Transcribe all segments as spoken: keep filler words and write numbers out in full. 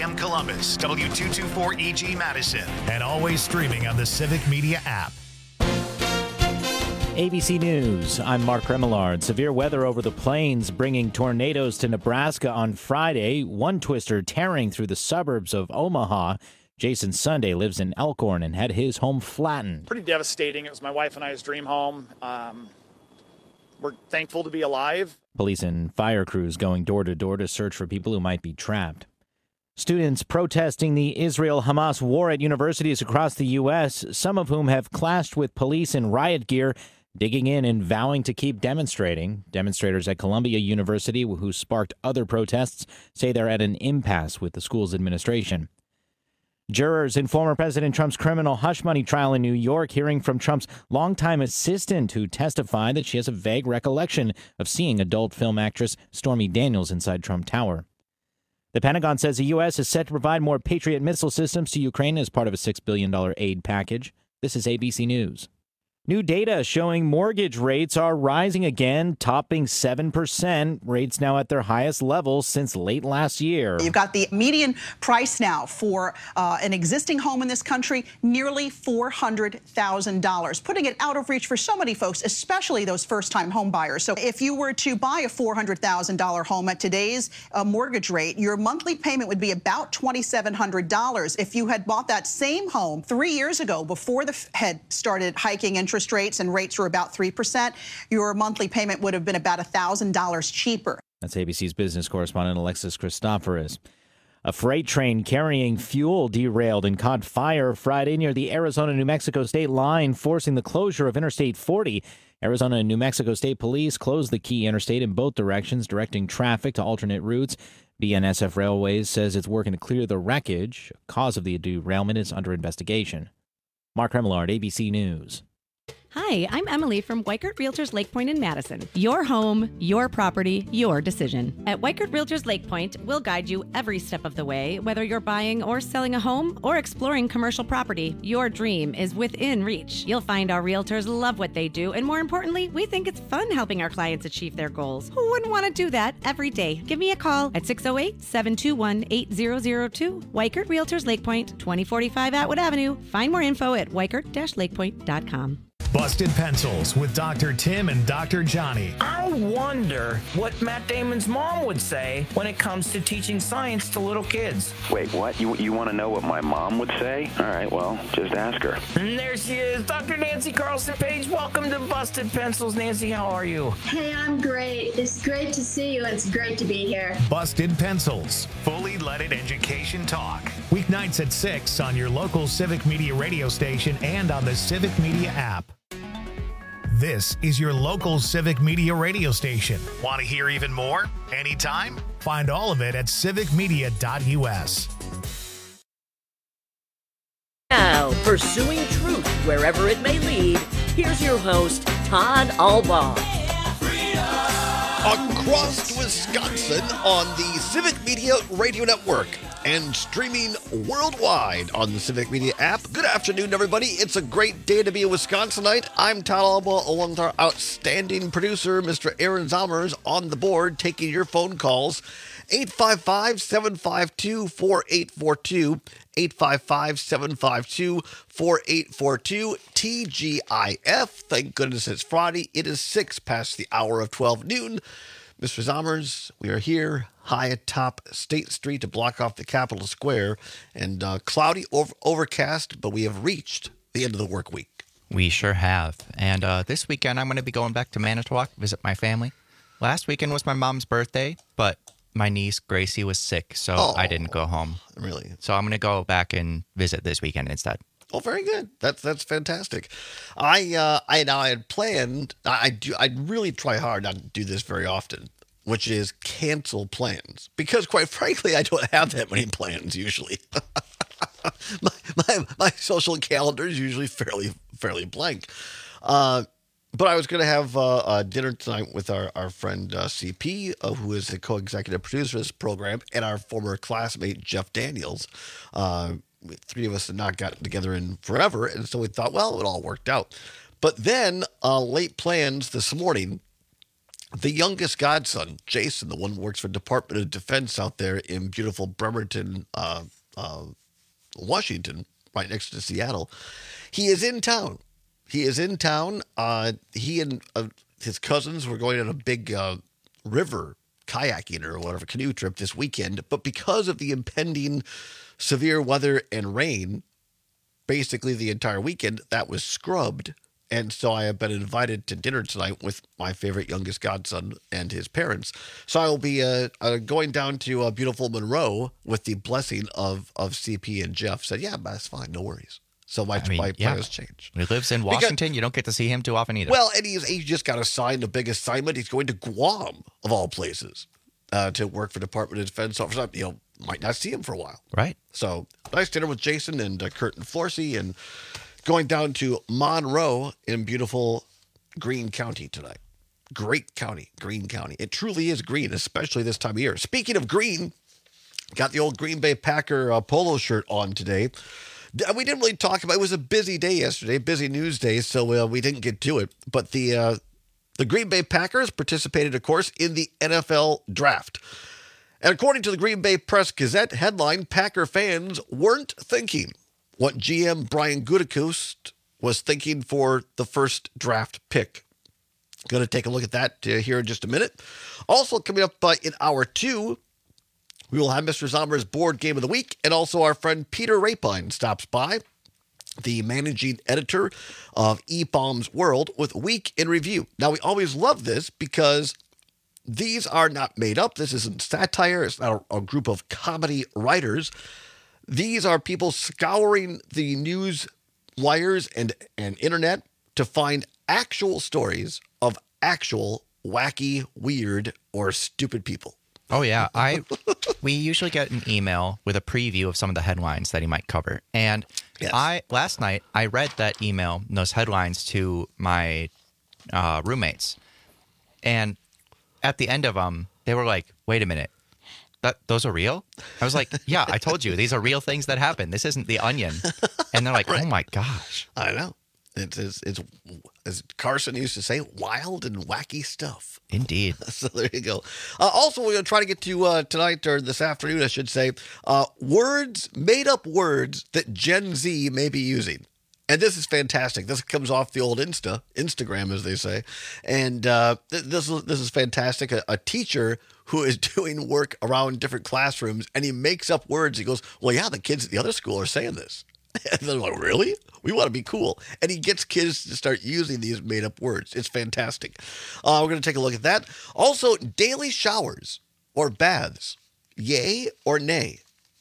M Columbus, W two twenty-four E G Madison, and always streaming on the Civic Media app. A B C News, I'm Mark Remillard. Severe weather over the plains bringing tornadoes to Nebraska on Friday. One twister tearing through the suburbs of Omaha. Jason Sunday lives in Elkhorn and had his home flattened. Pretty devastating. It was my wife and I's dream home. Um, we're thankful to be alive. Police and fire crews going door to door to search for people who might be trapped. Students protesting the Israel-Hamas war at universities across the U S, some of whom have clashed with police in riot gear, digging in and vowing to keep demonstrating. Demonstrators at Columbia University, who sparked other protests, say they're at an impasse with the school's administration. Jurors in former President Trump's criminal hush money trial in New York hearing from Trump's longtime assistant, who testified that she has a vague recollection of seeing adult film actress Stormy Daniels inside Trump Tower. The Pentagon says the U S is set to provide more Patriot missile systems to Ukraine as part of a six billion dollars aid package. This is A B C News. New data showing mortgage rates are rising again, topping seven percent. Rates now at their highest level since late last year. You've got the median price now for uh, an existing home in this country, nearly four hundred thousand dollars, putting it out of reach for so many folks, especially those first-time home buyers. So if you were to buy a four hundred thousand dollars home at today's uh, mortgage rate, your monthly payment would be about two thousand seven hundred dollars. If you had bought that same home three years ago, before the Fed started hiking interest interest rates and rates were about three percent, your monthly payment would have been about one thousand dollars cheaper. That's A B C's business correspondent Alexis Christoforous. A freight train carrying fuel derailed and caught fire Friday near the Arizona-New Mexico state line, forcing the closure of Interstate forty. Arizona and New Mexico State Police closed the key interstate in both directions, directing traffic to alternate routes. B N S F Railways says it's working to clear the wreckage. Cause of the derailment is under investigation. Mark Remillard, A B C News. Hi, I'm Emily from Weichert Realtors Lake Point in Madison. Your home, your property, your decision. At Weichert Realtors Lake Point, we'll guide you every step of the way. Whether you're buying or selling a home or exploring commercial property, your dream is within reach. You'll find our realtors love what they do, and more importantly, we think it's fun helping our clients achieve their goals. Who wouldn't want to do that every day? Give me a call at six oh eight, seven two one, eight zero zero two. Weichert Realtors Lake Point, twenty forty-five Atwood Avenue. Find more info at weichert dash lake point dot com. Busted Pencils with Doctor Tim and Doctor Johnny. I wonder what Matt Damon's mom would say when it comes to teaching science to little kids. Wait, what? You you want to know what my mom would say? All right, well, just ask her. And there she is, Doctor Nancy Carlson Page. Welcome to Busted Pencils. Nancy, how are you? Hey, I'm great. It's great to see you, and it's great to be here. Busted Pencils, fully leaded education talk. Weeknights at six on your local Civic Media radio station and on the Civic Media app. This is your local Civic Media radio station. Want to hear even more? Anytime? Find all of it at civic media dot u s. Now, pursuing truth wherever it may lead, here's your host, Todd Albaugh. Across Wisconsin on the Civic Media Radio Network and streaming worldwide on the Civic Media app. Good afternoon, everybody. It's a great day to be a Wisconsinite. I'm Todd Albaugh, along with our outstanding producer, Mister Aaron Zommers, on the board, taking your phone calls. eight five five, seven five two, four eight four two, eight five five, seven five two, four eight four two, T G I F. Thank goodness it's Friday. It is six past the hour of twelve noon. Mister Zommers, we are here high atop State Street to block off the Capitol Square, and uh, cloudy, over- overcast, but we have reached the end of the work week. We sure have. And uh, this weekend, I'm going to be going back to Manitowoc to visit my family. Last weekend was my mom's birthday, but my niece, Gracie, was sick, so oh, I didn't go home. Really? So I'm going to go back and visit this weekend instead. Oh, very good. That's that's fantastic. I uh, I now I had planned. I do. I really try hard not to do this very often, which is cancel plans, because quite frankly, I don't have that many plans usually. my, my my social calendar is usually fairly fairly blank. Uh, but I was going to have uh, uh, dinner tonight with our our friend uh, C P, uh, who is the co-executive producer of this program, and our former classmate Jeff Daniels. Uh, Three of us had not gotten together in forever, and so we thought, well, it all worked out. But then, uh, late plans this morning, the youngest godson, Jason, the one who works for Department of Defense out there in beautiful Bremerton, uh, uh, Washington, right next to Seattle, he is in town. He is in town. Uh, he and uh, his cousins were going on a big uh, river kayaking or whatever canoe trip this weekend. But because of the impending severe weather and rain, basically the entire weekend, that was scrubbed. And so I have been invited to dinner tonight with my favorite youngest godson and his parents. So I will be uh, uh, going down to uh, beautiful Monroe with the blessing of of C P and Jeff. Said, yeah, that's fine. No worries. So my, I mean, my yeah. plans changed. He lives in Washington. Because, you don't get to see him too often either. Well, and he's, he's just got assigned a big assignment. He's going to Guam, of all places, uh, to work for Department of Defense officers. You know, might not see him for a while. Right. So nice dinner with Jason and uh, Kurt and Florsey, and going down to Monroe in beautiful Greene County tonight. Great county, Greene County. It truly is green, especially this time of year. Speaking of green, got the old Green Bay Packer uh, polo shirt on today. We didn't really talk about it. It was a busy day yesterday, busy news day, so uh, we didn't get to it. But the uh, the Green Bay Packers participated, of course, in the N F L draft. And according to the Green Bay Press-Gazette headline, Packer fans weren't thinking what G M Brian Gutekunst was thinking for the first draft pick. Going to take a look at that uh, here in just a minute. Also coming up uh, in hour two, we will have Mister Zomer's Board Game of the Week, and also our friend Peter Rapine stops by, the managing editor of E B O M's World, with Week in Review. Now, we always love this because these are not made up. This isn't satire. It's not a, a group of comedy writers. These are people scouring the news wires and, and internet to find actual stories of actual wacky, weird, or stupid people. Oh, yeah. I we usually get an email with a preview of some of the headlines that he might cover. And yes. I last night, I read that email and those headlines to my uh, roommates. And at the end of them, they were like, wait a minute. That, those are real? I was like, yeah, I told you. These are real things that happen. This isn't The Onion. And they're like, right. Oh, my gosh. I know. It's, it's, it's, as Carson used to say, wild and wacky stuff. Indeed. So there you go. Uh, also, we're going to try to get to uh, tonight, or this afternoon, I should say, uh, words, made-up words that Gen Z may be using. And this is fantastic. This comes off the old Insta, Instagram, as they say. And uh, th- this, is, this is fantastic. A, a teacher who is doing work around different classrooms, and he makes up words. He goes, well, yeah, the kids at the other school are saying this. And they're like, really? We want to be cool. And he gets kids to start using these made-up words. It's fantastic. Uh, we're going to take a look at that. Also, daily showers or baths, yay or nay?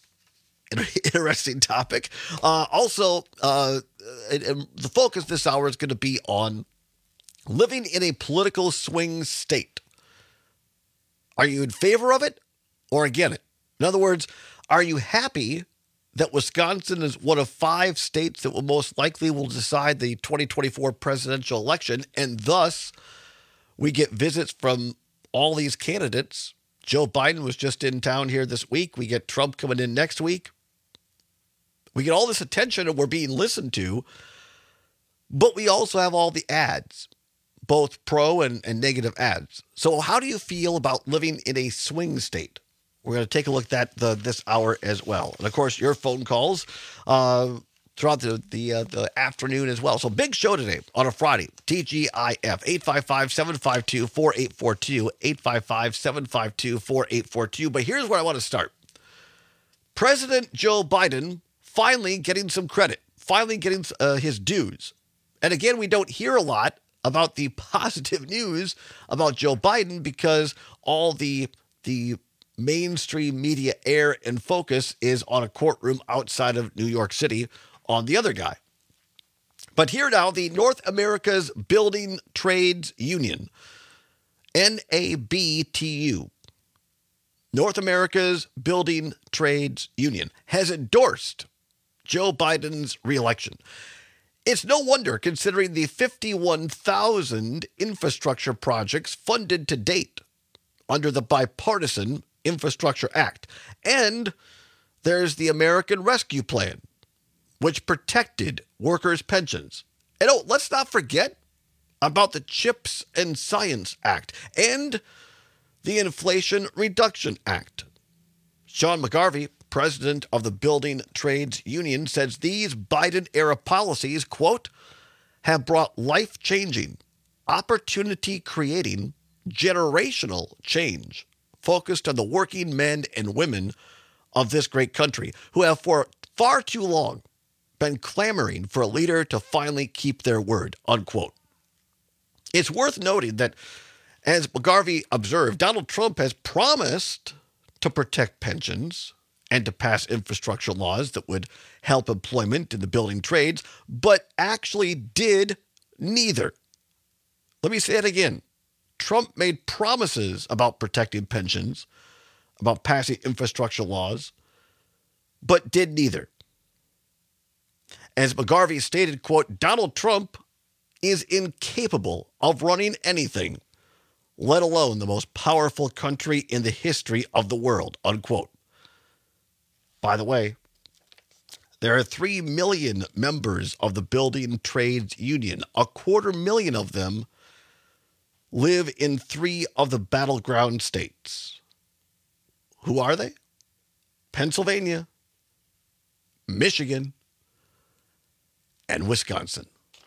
Interesting topic. Uh, also, uh, and, and the focus this hour is going to be on living in a political swing state. Are you in favor of it or against it? In other words, are you happy that Wisconsin is one of five states that will most likely will decide the twenty twenty-four presidential election, and thus we get visits from all these candidates? Joe Biden was just in town here this week. We get Trump coming in next week. We get all this attention and we're being listened to, but we also have all the ads, both pro and, and negative ads. So how do you feel about living in a swing state? We're going to take a look at that the, this hour as well. And, of course, your phone calls uh, throughout the the, uh, the afternoon as well. So big show today on a Friday. T G I F, eight five five, seven five two, four eight four two, eight five five, seven five two, four eight four two. But here's where I want to start. President Joe Biden finally getting some credit, finally getting uh, his dues. And again, we don't hear a lot about the positive news about Joe Biden because all the the mainstream media air and focus is on a courtroom outside of New York City on the other guy. But here now, the North America's Building Trades Union, N A B T U, North America's Building Trades Union, has endorsed Joe Biden's reelection. It's no wonder, considering the fifty-one thousand infrastructure projects funded to date under the Bipartisan Infrastructure Act. And there's the American Rescue Plan, which protected workers' pensions. And oh, let's not forget, about the CHIPS and Science Act and the Inflation Reduction Act. Sean McGarvey, president of the Building Trades Union, says these Biden-era policies, quote, have brought life-changing, opportunity-creating, generational change focused on the working men and women of this great country who have for far too long been clamoring for a leader to finally keep their word, unquote. It's worth noting that, as McGarvey observed, Donald Trump has promised to protect pensions and to pass infrastructure laws that would help employment in the building trades, but actually did neither. Let me say it again. Trump made promises about protecting pensions, about passing infrastructure laws, but did neither. As McGarvey stated, quote, Donald Trump is incapable of running anything, let alone the most powerful country in the history of the world, unquote. By the way, there are three million members of the Building Trades Union. A quarter million of them live in three of the battleground states. Who are they? Pennsylvania, Michigan, and Wisconsin.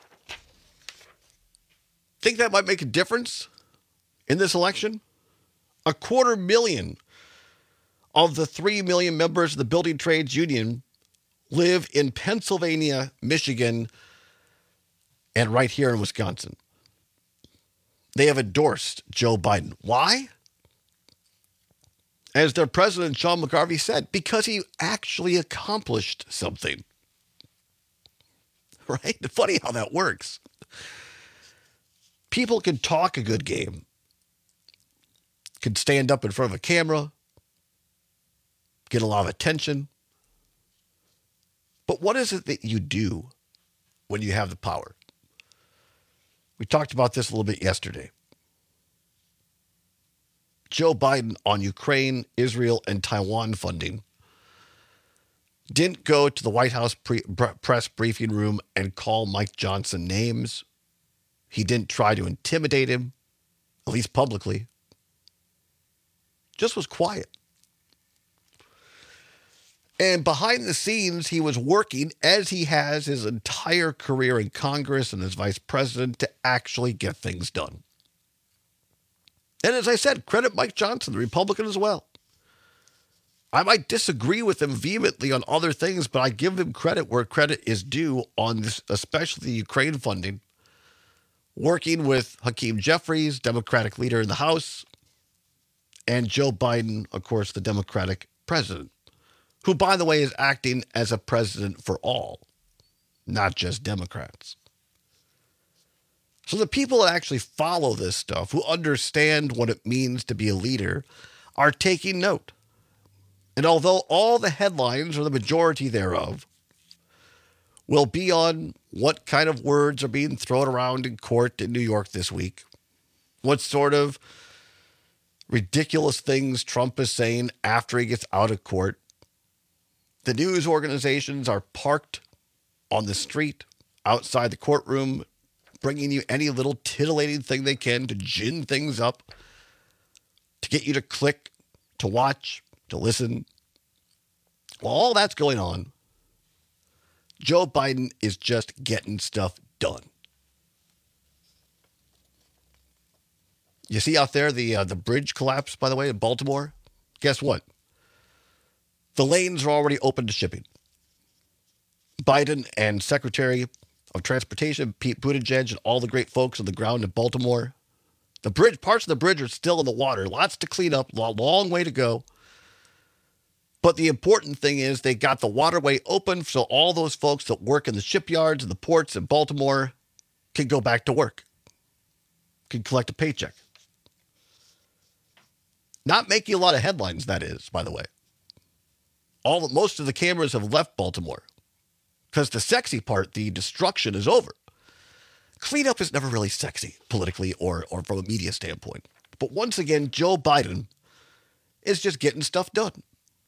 Think that might make a difference in this election? A quarter million of the three million members of the Building Trades Union live in Pennsylvania, Michigan, and right here in Wisconsin. They have endorsed Joe Biden. Why? As their president, Sean McGarvey, said, because he actually accomplished something. Right? Funny how that works. People can talk a good game, can stand up in front of a camera, get a lot of attention. But what is it that you do when you have the power? We talked about this a little bit yesterday. Joe Biden on Ukraine, Israel, and Taiwan funding didn't go to the White House pre- press briefing room and call Mike Johnson names. He didn't try to intimidate him, at least publicly. Just was quiet. And behind the scenes, he was working, as he has his entire career in Congress and as vice president, to actually get things done. And as I said, credit Mike Johnson, the Republican, as well. I might disagree with him vehemently on other things, but I give him credit where credit is due on this, especially the Ukraine funding. Working with Hakeem Jeffries, Democratic leader in the House, and Joe Biden, of course, the Democratic president, who, by the way, is acting as a president for all, not just Democrats. So the people that actually follow this stuff, who understand what it means to be a leader, are taking note. And although all the headlines, or the majority thereof, will be on what kind of words are being thrown around in court in New York this week, what sort of ridiculous things Trump is saying after he gets out of court, the news organizations are parked on the street outside the courtroom, bringing you any little titillating thing they can to gin things up, to get you to click, to watch, to listen. While all that's going on, Joe Biden is just getting stuff done. You see out there the uh, the bridge collapse, by the way, in Baltimore? Guess what? The lanes are already open to shipping. Biden and Secretary of Transportation Pete Buttigieg and all the great folks on the ground in Baltimore. The bridge, parts of the bridge are still in the water. Lots to clean up, long, long way to go. But the important thing is they got the waterway open so all those folks that work in the shipyards and the ports in Baltimore can go back to work, can collect a paycheck. Not making a lot of headlines, that is, by the way. All most of the cameras have left Baltimore because the sexy part, the destruction, is over. Cleanup is never really sexy politically or, or from a media standpoint. But once again, Joe Biden is just getting stuff done.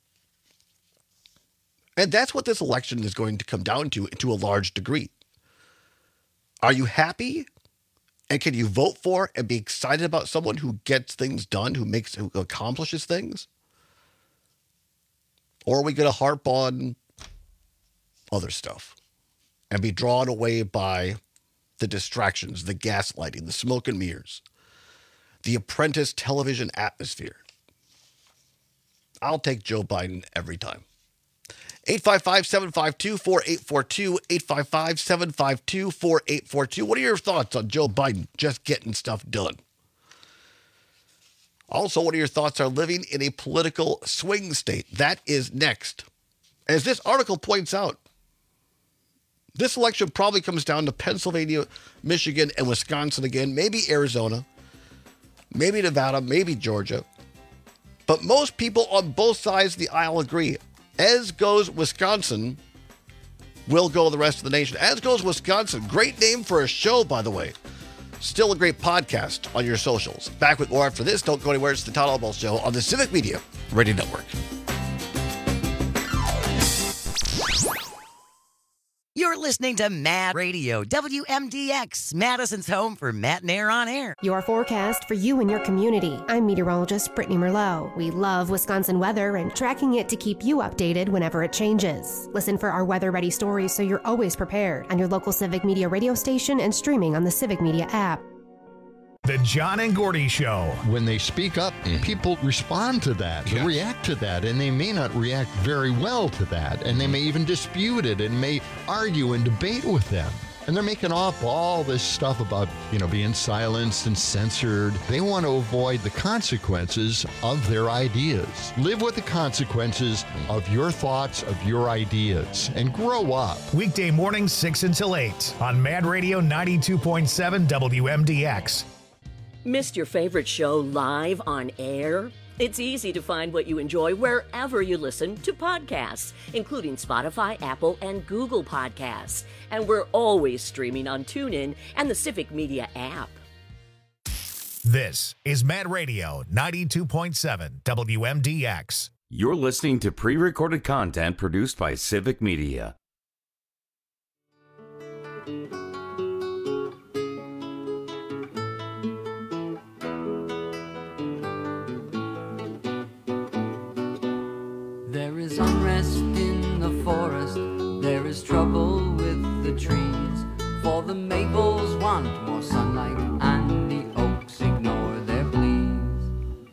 And that's what this election is going to come down to, to a large degree. Are you happy And can you vote for and be excited about someone who gets things done, who makes, who accomplishes things? Or are we going to harp on other stuff and be drawn away by the distractions, the gaslighting, the smoke and mirrors, the Apprentice television atmosphere? I'll take Joe Biden every time. eight five five, seven five two, four eight four two, eight five five, seven five two, four eight four two. What are your thoughts on Joe Biden just getting stuff done? Also, what are your thoughts on living in a political swing state? That is next. As this article points out, this election probably comes down to Pennsylvania, Michigan, and Wisconsin again, maybe Arizona, maybe Nevada, maybe Georgia. But most people on both sides of the aisle agree. As goes Wisconsin, will go the rest of the nation. As goes Wisconsin. Great name for a show, by the way. Still a great podcast on your socials. Back with more after this. Don't go anywhere. It's the Todd Albaugh Show on the Civic Media Radio Network. You're listening to Mad Radio, W M D X, Madison's home for Matt and Air on Air. Your forecast for you and your community. I'm meteorologist Brittany Merlot. We love Wisconsin weather and tracking it to keep you updated whenever it changes. Listen for our weather-ready stories so you're always prepared on your local Civic Media radio station and streaming on the Civic Media app. The John and Gordy Show. When they speak up, people respond to that, yes. react to that, and they may not react very well to that, and they may even dispute it and may argue and debate with them. And they're making up all this stuff about, you know, being silenced and censored. They want to avoid the consequences of their ideas. Live with the consequences of your thoughts, of your ideas, and grow up. Weekday mornings, six until eight on Mad Radio ninety-two point seven W M D X. Missed your favorite show live on air? It's easy to find what you enjoy wherever you listen to podcasts, including Spotify, Apple, and Google Podcasts. And we're always streaming on TuneIn and the Civic Media app. This is Mad Radio ninety-two point seven W M D X. You're listening to pre-recorded content produced by Civic Media. There is unrest in the forest, there is trouble with the trees, for the maples want more sunlight and the oaks ignore their pleas.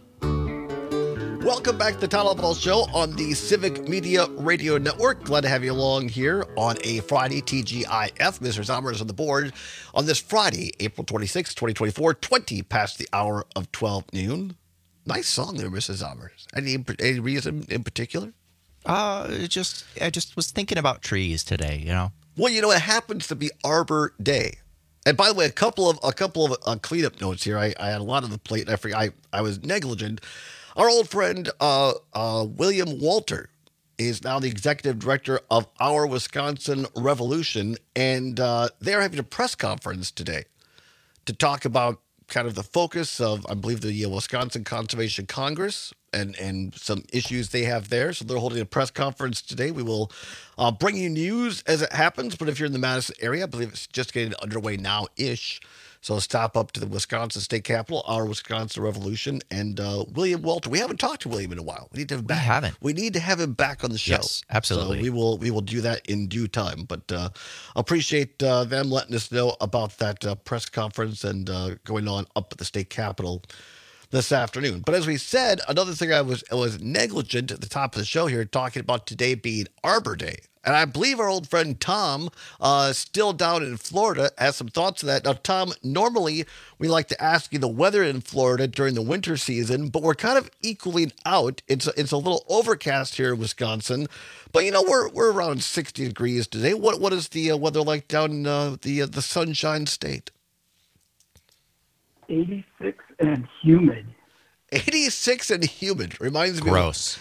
Welcome back to the Todd Albaugh Show on the Civic Media Radio Network. Glad to have you along here on a Friday, T G I F. Mister Zomer is on the board on this Friday, April twenty-sixth, twenty twenty-four, twenty past the hour of twelve noon. Nice song there, Mister Zomer. Any, any reason in particular? Uh, it just I just was thinking about trees today, you know. Well, you know, it happens to be Arbor Day. And by the way, a couple of a couple of uh, cleanup notes here. I, I had a lot on the plate. And I forgot, I I was negligent. Our old friend uh, uh, William Walter is now the executive director of Our Wisconsin Revolution, and uh, they're having a press conference today to talk about kind of the focus of, I believe, the uh, Wisconsin Conservation Congress and, and some issues they have there. So they're holding a press conference today. We will uh, bring you news as it happens. But if you're in the Madison area, I believe it's just getting underway now-ish. So stop up to the Wisconsin State Capitol, Our Wisconsin Revolution, and uh, William Walter. We haven't talked to William in a while. We need to have him back. We haven't. We need to have him back on the show. Yes, absolutely. So we will we will do that in due time. But uh, appreciate uh, them letting us know about that uh, press conference and uh, going on up at the State Capitol this afternoon. But as we said, another thing I was I was negligent at the top of the show here, talking about today being Arbor Day. And I believe our old friend Tom, uh, still down in Florida, has some thoughts on that. Now, Tom, normally we like to ask you the weather in Florida during the winter season, but we're kind of equaling out. It's a, it's a little overcast here in Wisconsin, but you know we're we're around sixty degrees today. What what is the uh, weather like down in uh, the uh, the Sunshine State? eighty-six and humid. eighty-six and humid reminds Gross. me. Gross.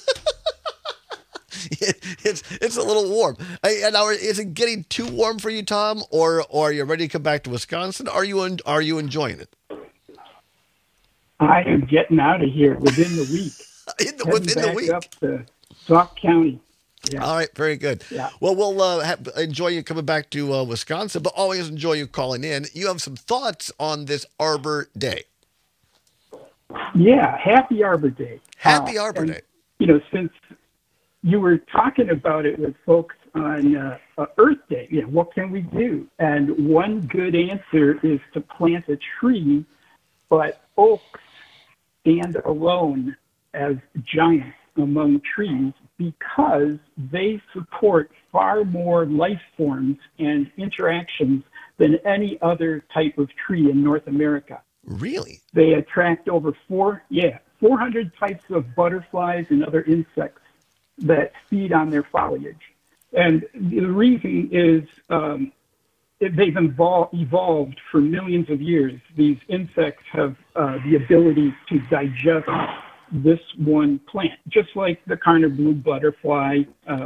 It's it's a little warm. And now, is it getting too warm for you, Tom, or or are you ready to come back to Wisconsin? Are you in, are you enjoying it? I am getting out of here within the week. in the, within the back week, up to Sauk County. Yeah. All right, very good. Yeah. Well, we'll uh, have, enjoy you coming back to uh, Wisconsin, but always enjoy you calling in. You have some thoughts on this Arbor Day. Yeah, happy Arbor Day. Happy Uh, Arbor and, Day. You know, since you were talking about it with folks on uh, uh, Earth Day, you know, what can we do? And one good answer is to plant a tree, but oaks stand alone as giants among trees because they support far more life forms and interactions than any other type of tree in North America. Really? They attract over four, yeah, four hundred types of butterflies and other insects that feed on their foliage. And the reason is um, they've evol- evolved for millions of years. These insects have uh, the ability to digest this one plant, just like the Karner blue butterfly. Uh,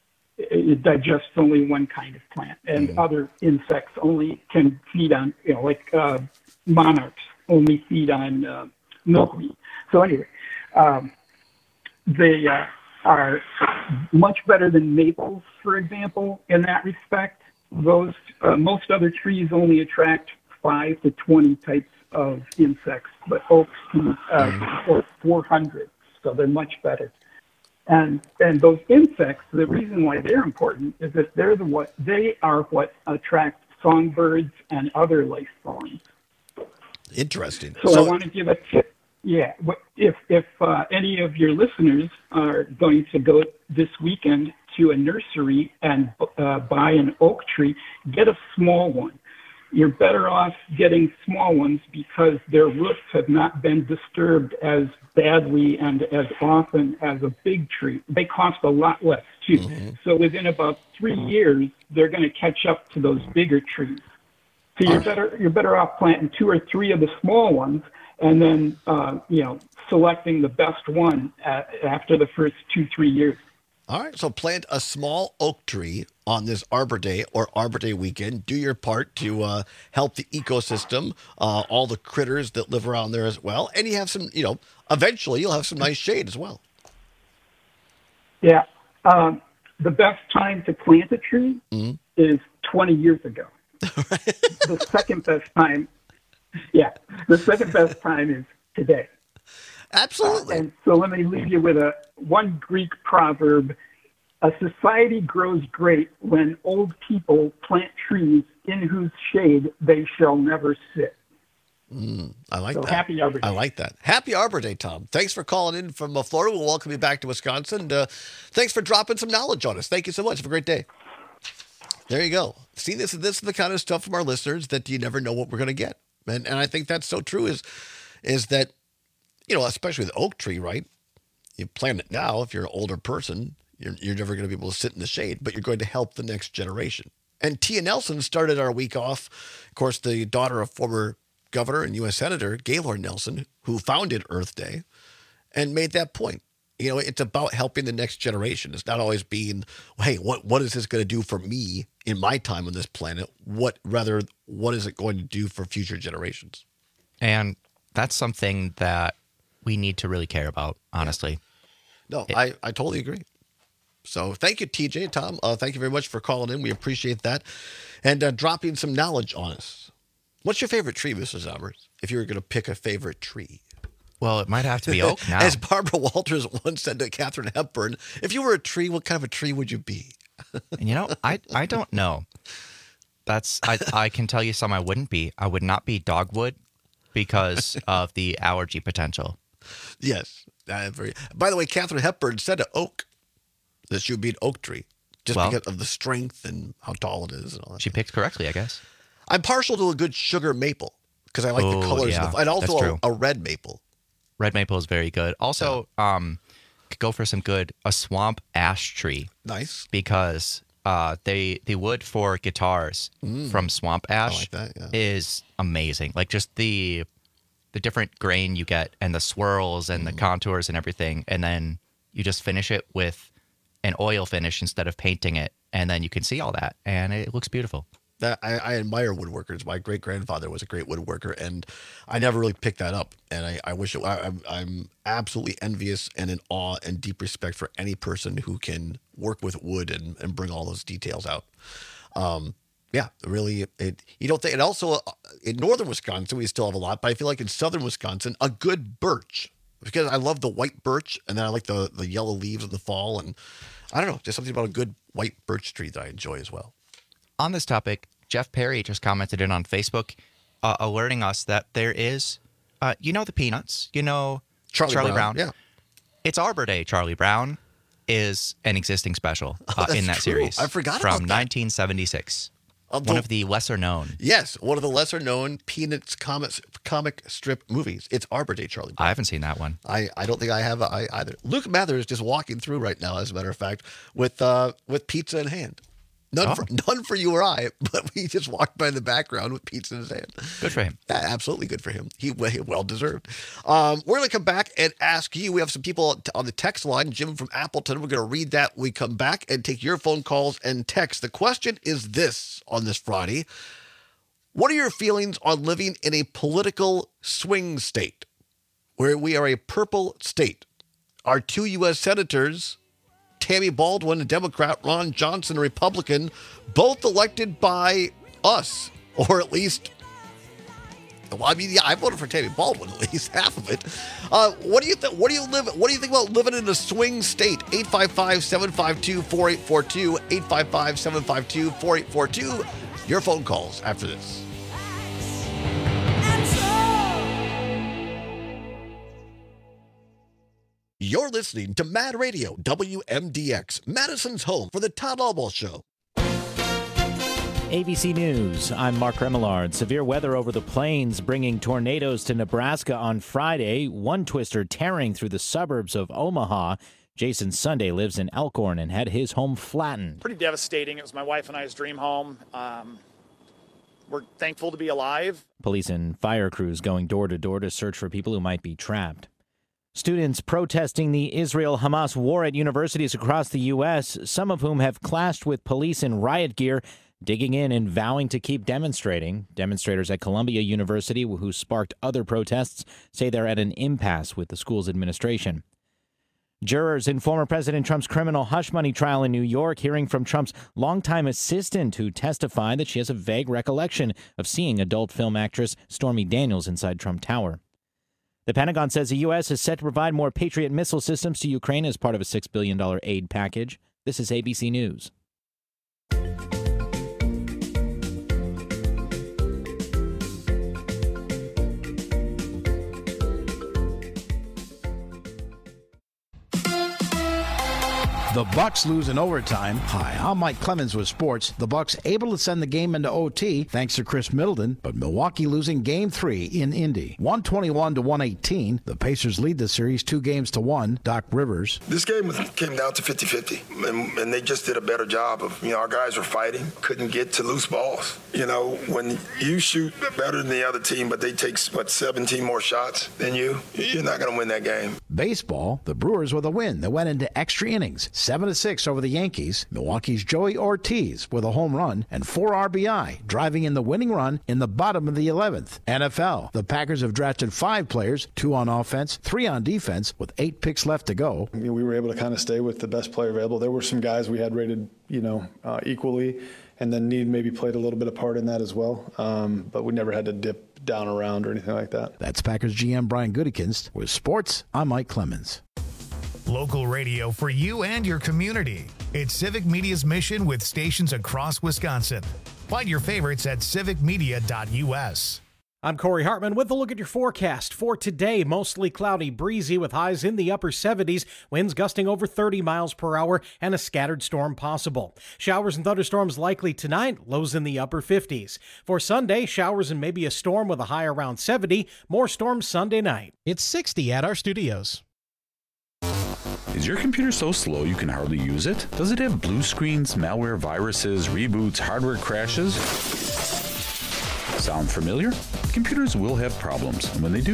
it digests only one kind of plant, and mm. other insects only can feed on, you know, like uh, monarchs only feed on uh, milkweed. So anyway, um, they uh, are much better than maples, for example, in that respect. Those uh, most other trees only attract five to twenty types of insects, but oaks can uh, support four hundred, so they're much better. And and those insects, the reason why they're important is that they're the what they are what attract songbirds and other life forms. Interesting. So, so I want to give a tip. Yeah, if if uh, any of your listeners are going to go this weekend to a nursery and uh, buy an oak tree, get a small one. You're better off getting small ones because their roots have not been disturbed as badly and as often as a big tree. They cost a lot less, too. Mm-hmm. So within about three years, they're going to catch up to those bigger trees. So you're better you're better off planting two or three of the small ones and then, uh, you know, selecting the best one at, after the first two, three years. All right, so plant a small oak tree on this Arbor Day or Arbor Day weekend. Do your part to uh, help the ecosystem, uh, all the critters that live around there as well. And you have some, you know, eventually you'll have some nice shade as well. Yeah. Um, the best time to plant a tree mm-hmm. is twenty years ago. The second best time, yeah, the second best time is today. Absolutely. Uh, and so let me leave you with a one Greek proverb. A society grows great when old people plant trees in whose shade they shall never sit. Mm, I like so that. Happy Arbor Day. I like that. Happy Arbor Day, Tom. Thanks for calling in from uh, Florida. We'll welcome you back to Wisconsin. Uh, thanks for dropping some knowledge on us. Thank you so much. Have a great day. There you go. See, this, this is the kind of stuff from our listeners that you never know what we're going to get. And and I think that's so true is, is that, you know, especially with oak tree, right? You plant it now. If you're an older person, you're, you're never going to be able to sit in the shade, but you're going to help the next generation. And Tia Nelson started our week off, of course, the daughter of former governor and U S Senator Gaylord Nelson, who founded Earth Day, and made that point. You know, it's about helping the next generation. It's not always being, hey, what what is this going to do for me in my time on this planet? What rather, what is it going to do for future generations? And that's something that we need to really care about, honestly. No, it, I, I totally agree. So thank you, T J, Tom. Uh, thank you very much for calling in. We appreciate that. And uh, dropping some knowledge on us. What's your favorite tree, Mister Zommers, if you were going to pick a favorite tree? Well, it might have to be oak now. As Barbara Walters once said to Katharine Hepburn, if you were a tree, what kind of a tree would you be? And you know, I, I don't know. That's I, I can tell you some I wouldn't be. I would not be dogwood because of the allergy potential. Yes. Uh, very, by the way, Katharine Hepburn said to oak that she would be an oak tree just well, because of the strength and how tall it is and all that. She picked correctly, I guess. I'm partial to a good sugar maple because I like oh, the colors. Yeah, of the, and also a, a red maple. Red maple is very good. Also, yeah. um, could go for some good, a swamp ash tree. Nice. Because uh, they the wood for guitars mm. from swamp ash like that, yeah. is amazing. Like just the the different grain you get and the swirls and mm. the contours and everything. And then you just finish it with an oil finish instead of painting it. And then you can see all that. And it looks beautiful. That I, I admire woodworkers. My great grandfather was a great woodworker, and I never really picked that up. And I, I wish it, I, I'm, I'm absolutely envious and in awe and deep respect for any person who can work with wood and, and bring all those details out. Um, yeah, really, it, you don't think, and also uh, in northern Wisconsin, we still have a lot, but I feel like in southern Wisconsin, a good birch, because I love the white birch, and then I like the, the yellow leaves in the fall, and I don't know, just something about a good white birch tree that I enjoy as well. On this topic, Jeff Perry just commented in on Facebook, uh, alerting us that there is, uh, you know the Peanuts, you know Charlie, Charlie Brown, Brown. Yeah. It's Arbor Day. Charlie Brown is an existing special uh, oh, in that true. series. I forgot from about that. nineteen seventy-six. Although, one of the lesser known. Yes, one of the lesser known Peanuts comics, comic strip movies. It's Arbor Day, Charlie Brown. I haven't seen that one. I, I don't think I have I, either. Luke Mather is just walking through right now, as a matter of fact, with uh, with pizza in hand. None, oh. for, none for you or I, but he just walked by in the background with pizza in his hand. Good for him. Yeah, absolutely good for him. He well deserved. Um, we're going to come back and ask you. We have some people on the text line. Jim from Appleton. We're going to read that when we come back and take your phone calls and texts. The question is this on this Friday. What are your feelings on living in a political swing state where we are a purple state? Our two U S senators, Tammy Baldwin, a Democrat, Ron Johnson, a Republican, both elected by us, or at least, well, I mean, yeah, I voted for Tammy Baldwin, at least half of it. Uh, what do you think? What do you live? What do you think about living in a swing state? eight five five, seven five two, four eight four two, eight five five, seven five two, four eight four two. Your phone calls after this. You're listening to Mad Radio, W M D X, Madison's home for the Todd Albaugh Show. A B C News, I'm Mark Remillard. Severe weather over the plains bringing tornadoes to Nebraska on Friday. One twister tearing through the suburbs of Omaha. Jason Sunday lives in Elkhorn and had his home flattened. Pretty devastating. It was my wife and I's dream home. Um, we're thankful to be alive. Police and fire crews going door to door to search for people who might be trapped. Students protesting the Israel-Hamas war at universities across the U S, some of whom have clashed with police in riot gear, digging in and vowing to keep demonstrating. Demonstrators at Columbia University, who sparked other protests, say they're at an impasse with the school's administration. Jurors in former President Trump's criminal hush money trial in New York hearing from Trump's longtime assistant, who testified that she has a vague recollection of seeing adult film actress Stormy Daniels inside Trump Tower. The Pentagon says the U S is set to provide more Patriot missile systems to Ukraine as part of a six billion dollars aid package. This is A B C News. The Bucks lose in overtime. Hi, I'm Mike Clemens with sports. The Bucks able to send the game into O T thanks to Chris Middleton, but Milwaukee losing game three in Indy. one twenty-one to one eighteen. The Pacers lead the series two games to one. Doc Rivers. This game came down to fifty-fifty, and, and they just did a better job of, you know, our guys were fighting, couldn't get to loose balls. You know, when you shoot better than the other team, but they take, what, seventeen more shots than you, you're not going to win that game. Baseball, the Brewers with a win that went into extra innings. seven to six over the Yankees. Milwaukee's Joey Ortiz with a home run and four R B I, driving in the winning run in the bottom of the eleventh. N F L, the Packers have drafted five players, two on offense, three on defense, with eight picks left to go. I mean, we were able to kind of stay with the best player available. There were some guys we had rated, you know, uh, equally, and then need maybe played a little bit of part in that as well. Um, but we never had to dip down around or anything like that. That's Packers G M Brian Gutekunst. With sports, I'm Mike Clemens. Local radio for you and your community. It's Civic Media's mission with stations across Wisconsin. Find your favorites at civic media dot U S. I'm Corey Hartman with a look at your forecast for today. Mostly cloudy, breezy with highs in the upper seventies, winds gusting over thirty miles per hour, and a scattered storm possible. Showers and thunderstorms likely tonight, lows in the upper fifties. For Sunday, showers and maybe a storm with a high around seventy, more storms Sunday night. It's sixty at our studios. Is your computer so slow you can hardly use it? Does it have blue screens, malware, viruses, reboots, hardware crashes? Sound familiar? Computers will have problems, and when they do,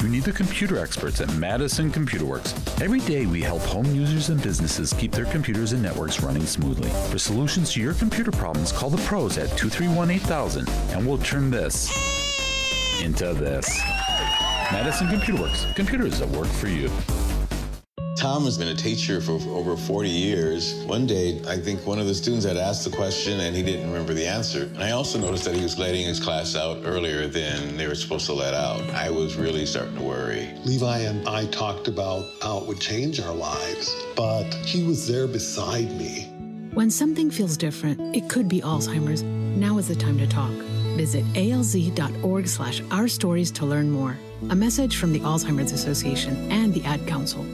You need the computer experts at Madison Computer Works. Every day we help home users and businesses keep their computers and networks running smoothly. For solutions to your computer problems, call the pros at two three one, eight thousand and we'll turn this into this. Madison Computer Works. Computers that work for you. Tom has been a teacher for over forty years. One day, I think one of the students had asked the question and he didn't remember the answer. And I also noticed that he was letting his class out earlier than they were supposed to let out. I was really starting to worry. Levi and I talked about how it would change our lives, but he was there beside me. When something feels different, it could be Alzheimer's. Now is the time to talk. Visit alz.org slash our stories to learn more. A message from the Alzheimer's Association and the Ad Council.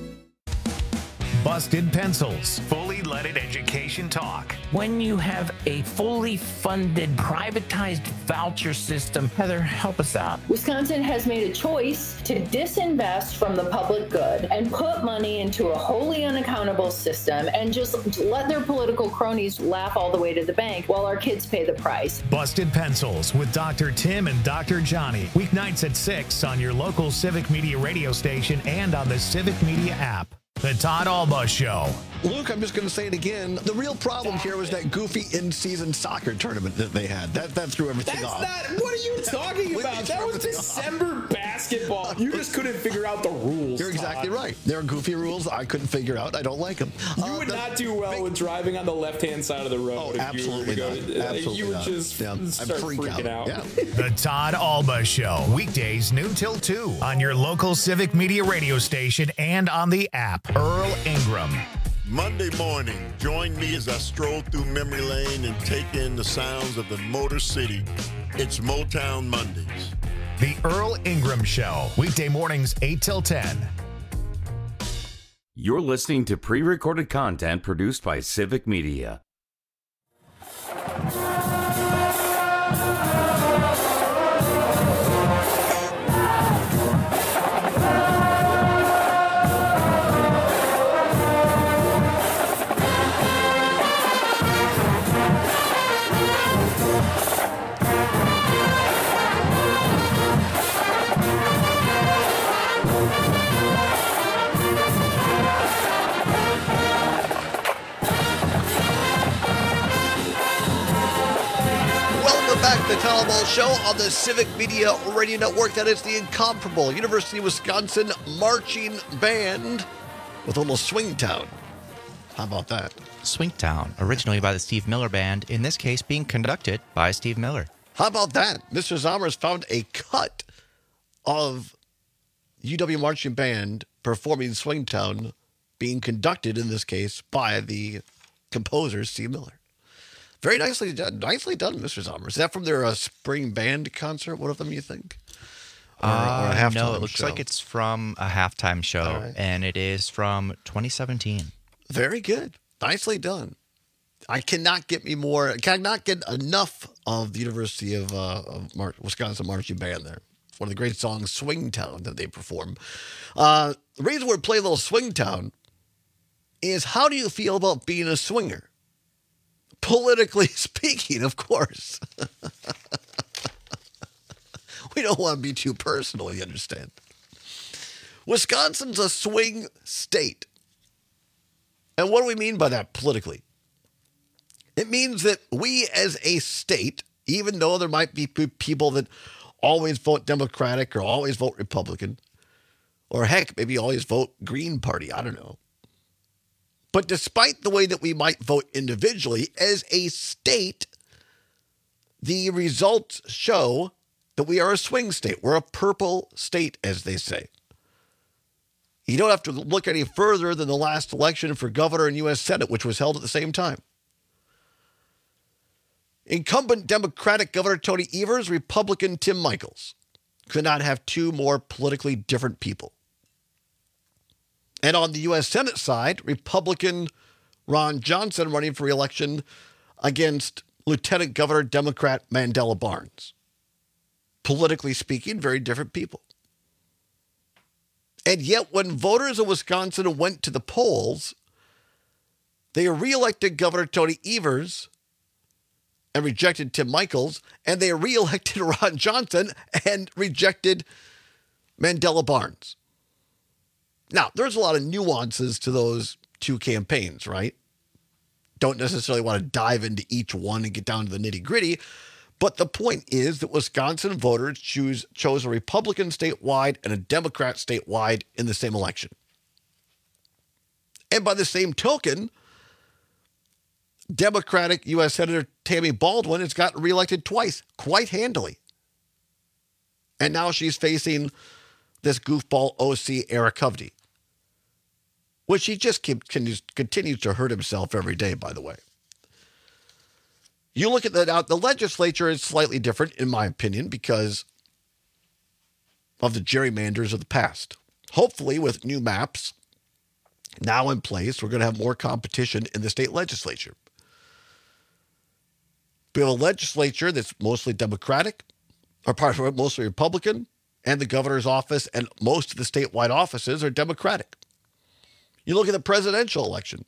Busted Pencils, fully leaded education talk. When you have a fully funded, privatized voucher system, Heather, help us out. Wisconsin has made a choice to disinvest from the public good and put money into a wholly unaccountable system and just let their political cronies laugh all the way to the bank while our kids pay the price. Busted Pencils with Doctor Tim and Doctor Johnny. Weeknights at six on your local Civic Media radio station and on the Civic Media app. The Todd Alba Show. Luke, I'm just going to say it again. The real problem here was that goofy in-season soccer tournament that they had. That that threw everything That's off. not. What are you talking about? That was December basketball. You just couldn't figure out the rules. You're exactly Todd. right. There are goofy rules I couldn't figure out. I don't like them. You uh, would the, not do well with driving on the left-hand side of the road. Oh, if absolutely you were not. to go, Absolutely You would not. just Yeah, I'd start freak freaking out. out. Yeah. The Todd Alba Show. Weekdays noon till two on your local Civic Media radio station and on the app. Earl Ingram. Monday morning, join me as I stroll through memory lane and take in the sounds of the Motor City. It's Motown Mondays. The Earl Ingram Show. Weekday mornings, eight till ten. You're listening to pre-recorded content produced by Civic Media. Back to the Todd Alba Show on the Civic Media Radio Network. That is the incomparable University of Wisconsin Marching Band with a little Swingtown. How about that? Swingtown, originally by the Steve Miller Band, in this case being conducted by Steve Miller. How about that? Mister Zommers found a cut of U W Marching Band performing Swingtown being conducted, in this case, by the composer Steve Miller. Very nicely done. Nicely done, Mister Zommers. Is that from their uh, spring band concert? One of them, you think? Or, uh, or a halftime no, it looks show? like it's from a halftime show, right. and it is from twenty seventeen. Very good. Nicely done. I cannot get me more, cannot get enough of the University of, uh, of Mar- Wisconsin Marching Band there. One of the great songs, Swingtown, that they perform. Uh, the reason we're playing a little Swingtown is, how do you feel about being a swinger? Politically speaking, of course. We don't want to be too personal, you understand. Wisconsin's a swing state. And what do we mean by that politically? It means that we as a state, even though there might be people that always vote Democratic or always vote Republican, or heck, maybe always vote Green Party, I don't know. But despite the way that we might vote individually, as a state, the results show that we are a swing state. We're a purple state, as they say. You don't have to look any further than the last election for governor and U S Senate, which was held at the same time. Incumbent Democratic Governor Tony Evers, Republican Tim Michels could not have two more politically different people. And on the U S Senate side, Republican Ron Johnson running for re-election against Lieutenant Governor Democrat Mandela Barnes. Politically speaking, very different people. And yet when voters of Wisconsin went to the polls, they re-elected Governor Tony Evers and rejected Tim Michels, and they re-elected Ron Johnson and rejected Mandela Barnes. Now, there's a lot of nuances to those two campaigns, right? Don't necessarily want to dive into each one and get down to the nitty gritty. But the point is that Wisconsin voters choose, chose a Republican statewide and a Democrat statewide in the same election. And by the same token, Democratic U S Senator Tammy Baldwin has gotten reelected twice, quite handily. And now she's facing this goofball O C, Eric Hovde, which he just keep, continues, continues to hurt himself every day, by the way. You look at the, now, the legislature is slightly different, in my opinion, because of the gerrymanders of the past. Hopefully, with new maps now in place, we're going to have more competition in the state legislature. We have a legislature that's mostly Democratic, or part of it mostly Republican, and the governor's office and most of the statewide offices are Democratic. You look at the presidential election.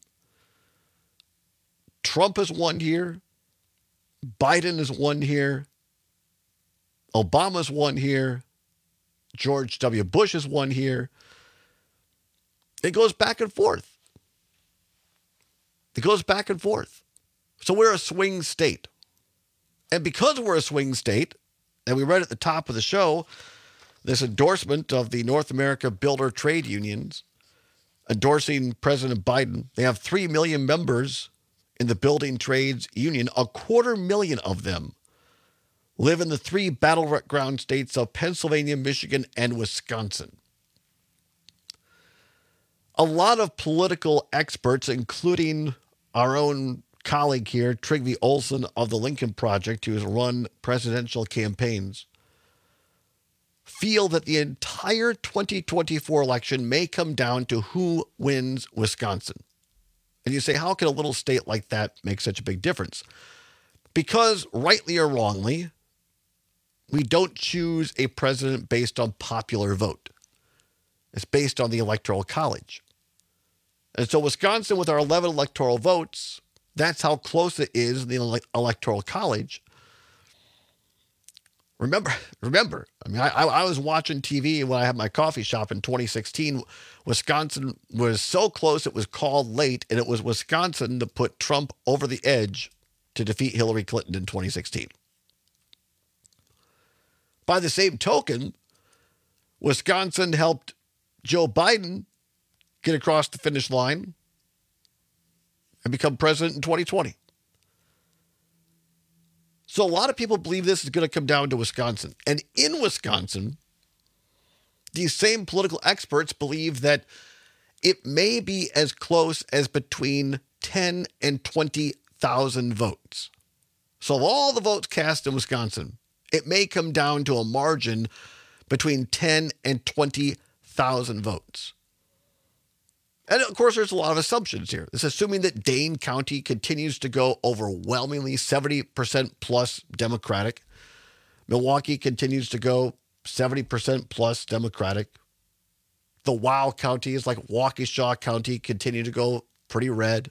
Trump has won here. Biden has won here. Obama's won here. George W. Bush has won here. It goes back and forth. It goes back and forth. So we're a swing state. And because we're a swing state, and we read at the top of the show, this endorsement of the North America Builder Trade Unions endorsing President Biden. They have three million members in the Building Trades Union. A quarter million of them live in the three battleground states of Pennsylvania, Michigan, and Wisconsin. A lot of political experts, including our own colleague here, Trygve Olsen of the Lincoln Project, who has run presidential campaigns, feel that the entire twenty twenty-four election may come down to who wins Wisconsin. And you say, how can a little state like that make such a big difference? Because, rightly or wrongly, we don't choose a president based on popular vote. It's based on the Electoral College. And so Wisconsin, with our eleven electoral votes, that's how close it is in the ele- Electoral College. Remember, remember, I mean, I, I was watching T V when I had my coffee shop in twenty sixteen. Wisconsin was so close it was called late, and it was Wisconsin that put Trump over the edge to defeat Hillary Clinton in twenty sixteen. By the same token, Wisconsin helped Joe Biden get across the finish line and become president in twenty twenty. So a lot of people believe this is going to come down to Wisconsin. And in Wisconsin, these same political experts believe that it may be as close as between ten and twenty thousand votes. So of all the votes cast in Wisconsin, it may come down to a margin between ten and twenty thousand votes. And of course, there's a lot of assumptions here. It's assuming that Dane County continues to go overwhelmingly seventy percent plus Democratic. Milwaukee continues to go seventy percent plus Democratic. The wow counties like Waukesha County continue to go pretty red.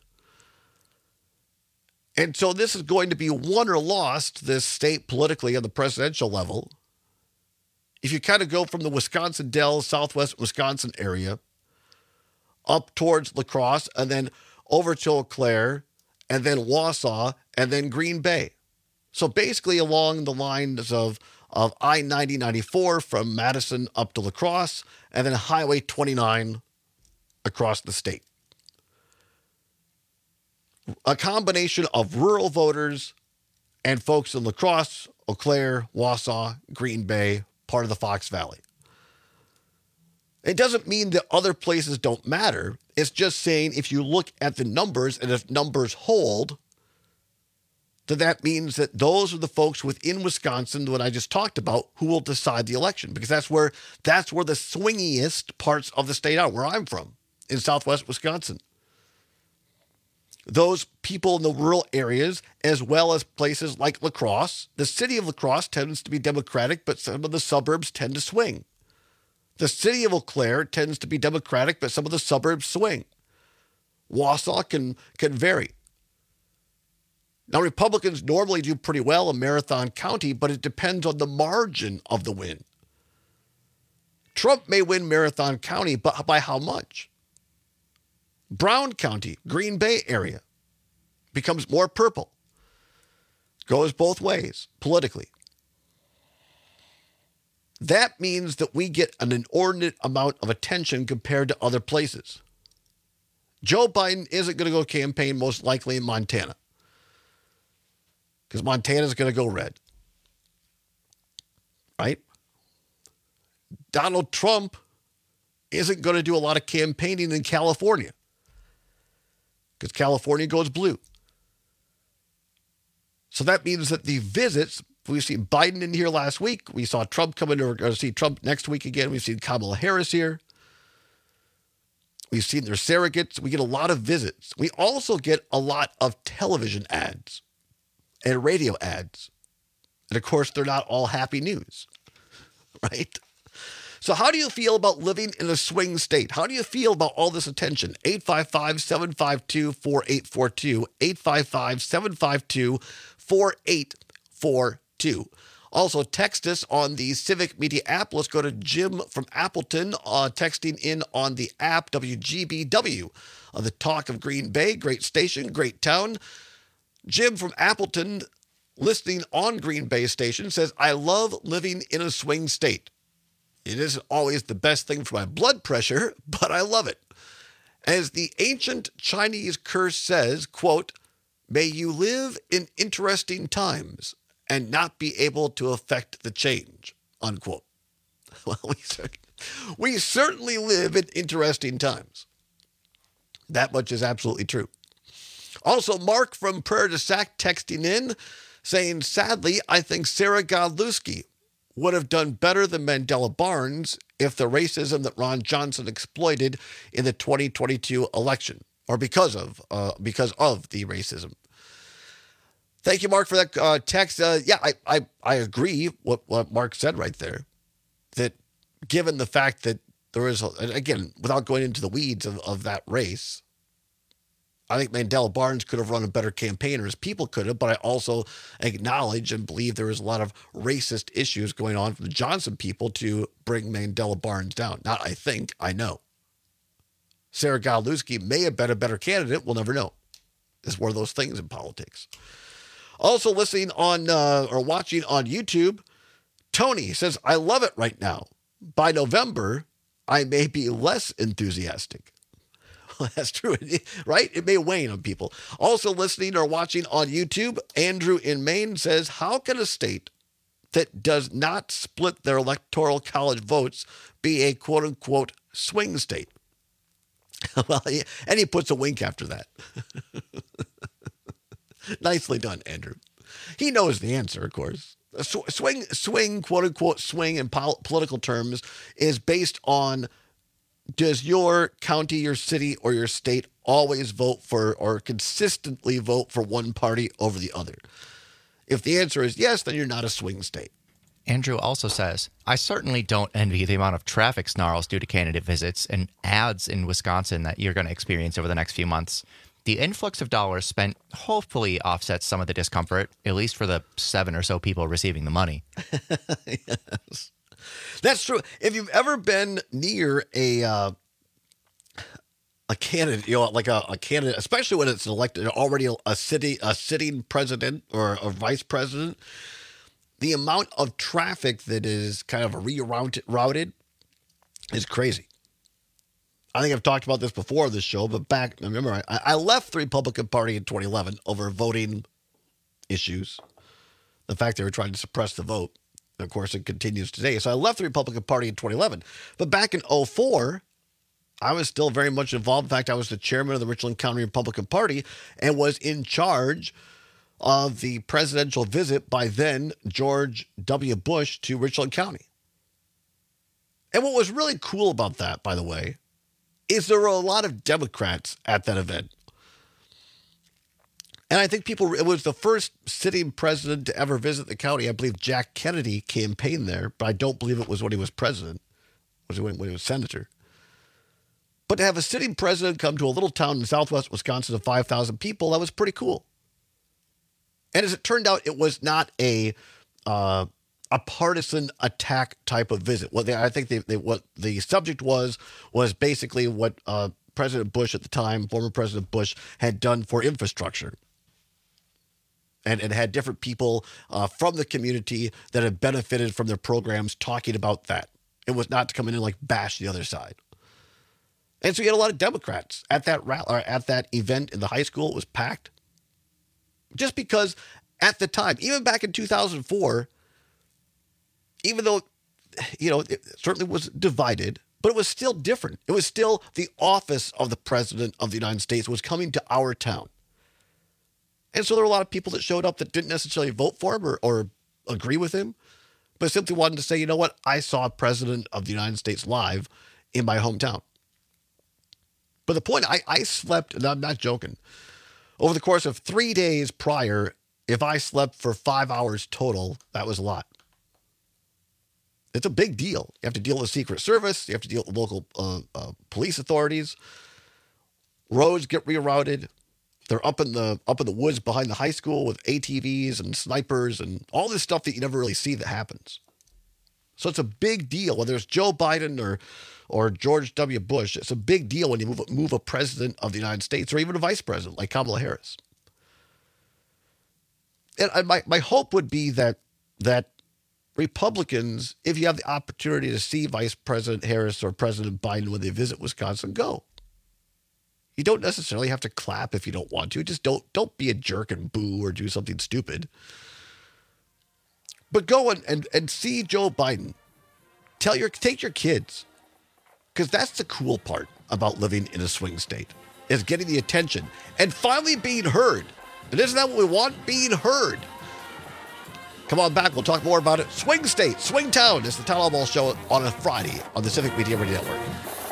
And so this is going to be won or lost, this state politically on the presidential level. If you kind of go from the Wisconsin Dells, southwest Wisconsin area, up towards La Crosse, and then over to Eau Claire, and then Wausau, and then Green Bay. So basically along the lines of, of I ninety ninety-four from Madison up to La Crosse, and then Highway twenty-nine across the state. A combination of rural voters and folks in La Crosse, Eau Claire, Wausau, Green Bay, part of the Fox Valley. It doesn't mean that other places don't matter. It's just saying if you look at the numbers and if numbers hold, then that means that those are the folks within Wisconsin that I just talked about who will decide the election, because that's where that's where the swingiest parts of the state are, where I'm from, in southwest Wisconsin. Those people in the rural areas, as well as places like La Crosse. The city of La Crosse tends to be Democratic, but some of the suburbs tend to swing. The city of Eau Claire tends to be Democratic, but some of the suburbs swing. Wausau can, can vary. Now, Republicans normally do pretty well in Marathon County, but it depends on the margin of the win. Trump may win Marathon County, but by how much? Brown County, Green Bay area, becomes more purple. Goes both ways politically. That means that we get an inordinate amount of attention compared to other places. Joe Biden isn't going to go campaign most likely in Montana, because Montana is going to go red. Right? Donald Trump isn't going to do a lot of campaigning in California, because California goes blue. So that means that the visits, we've seen Biden in here last week. We saw Trump come in. We're going to see Trump next week again. We've seen Kamala Harris here. We've seen their surrogates. We get a lot of visits. We also get a lot of television ads and radio ads. And of course, they're not all happy news, right? So how do you feel about living in a swing state? How do you feel about all this attention? eight five five, seven five two, four eight four two, eight five five, seven five two, four eight four two. Also, text us on the Civic Media app. Let's go to Jim from Appleton, uh, texting in on the app, W G B W, uh, the talk of Green Bay. Great station, great town. Jim from Appleton, listening on Green Bay station, says, I love living in a swing state. It isn't always the best thing for my blood pressure, but I love it. As the ancient Chinese curse says, quote, may you live in interesting times and not be able to affect the change, unquote. Well, we, we certainly live in interesting times. That much is absolutely true. Also, Mark from Prairie du Sac texting in, saying, sadly, I think Sarah Godlewski would have done better than Mandela Barnes if the racism that Ron Johnson exploited in the twenty twenty-two election, or because of uh, because of the racism. Thank you, Mark, for that uh, text. Uh, yeah, I, I I agree what what Mark said right there. That given the fact that there is, a, again, without going into the weeds of, of that race, I think Mandela Barnes could have run a better campaign, or his people could have, but I also acknowledge and believe there is a lot of racist issues going on from the Johnson people to bring Mandela Barnes down. Not I think, I know. Sarah Godlewski may have been a better candidate. We'll never know. It's one of those things in politics. Also listening on uh, or watching on YouTube, Tony says, I love it right now. By November, I may be less enthusiastic. That's true, right? It may wane on people. Also listening or watching on YouTube, Andrew in Maine says, how can a state that does not split their electoral college votes be a quote-unquote swing state? Well, and he puts a wink after that. Nicely done, Andrew. He knows the answer, of course. Swing, swing, quote-unquote swing in pol- political terms is based on, does your county, your city, or your state always vote for or consistently vote for one party over the other? If the answer is yes, then you're not a swing state. Andrew also says, I certainly don't envy the amount of traffic snarls due to candidate visits and ads in Wisconsin that you're going to experience over the next few months. The influx of dollars spent hopefully offsets some of the discomfort, at least for the seven or so people receiving the money. Yes. That's true. If you've ever been near a uh, a candidate, you know, like a, a candidate, especially when it's elected already a city, a sitting president or a vice president, the amount of traffic that is kind of rerouted routed is crazy. I think I've talked about this before on this show, but back, remember, I, I left the Republican Party in twenty eleven over voting issues. The fact they were trying to suppress the vote. And of course, it continues today. So I left the Republican Party in twenty eleven. But back in oh four, I was still very much involved. In fact, I was the chairman of the Richland County Republican Party and was in charge of the presidential visit by then George W. Bush to Richland County. And what was really cool about that, by the way, is there were a lot of Democrats at that event. And I think people, it was the first sitting president to ever visit the county. I believe Jack Kennedy campaigned there, but I don't believe it was when he was president. Was it when, when he was senator? But to have a sitting president come to a little town in southwest Wisconsin of five thousand people, that was pretty cool. And as it turned out, it was not a uh, a partisan attack type of visit. What they, I think they, they, what the subject was was basically what uh, President Bush at the time, former President Bush, had done for infrastructure. And, and had different people uh, from the community that had benefited from their programs talking about that. It was not to come in and like bash the other side. And so you had a lot of Democrats at that rally, or at that event in the high school. It was packed. Just because at the time, even back in two thousand four, even though, you know, it certainly was divided, but it was still different. It was still the office of the President of the United States was coming to our town. And so there were a lot of people that showed up that didn't necessarily vote for him or, or agree with him, but simply wanted to say, you know what, I saw a President of the United States live in my hometown. But the point, I, I slept, and I'm not joking, over the course of three days prior, if I slept for five hours total, that was a lot. It's a big deal. You have to deal with Secret Service. You have to deal with local uh, uh, police authorities. Roads get rerouted. They're up in the up in the woods behind the high school with A T Vs and snipers and all this stuff that you never really see that happens. So it's a big deal, whether it's Joe Biden or or George W. Bush. It's a big deal when you move, move a president of the United States or even a vice president like Kamala Harris. And my, my hope would be that that Republicans, if you have the opportunity to see Vice President Harris or President Biden when they visit Wisconsin, go. You don't necessarily have to clap if you don't want to. Just don't don't be a jerk and boo or do something stupid. But go and, and, and see Joe Biden. Tell your take your kids. Because that's the cool part about living in a swing state, is getting the attention and finally being heard. And isn't that what we want? Being heard. Come on back. We'll talk more about it. Swing State, Swing Town. It's the Town Hall Show on a Friday on the Civic Media Radio Network.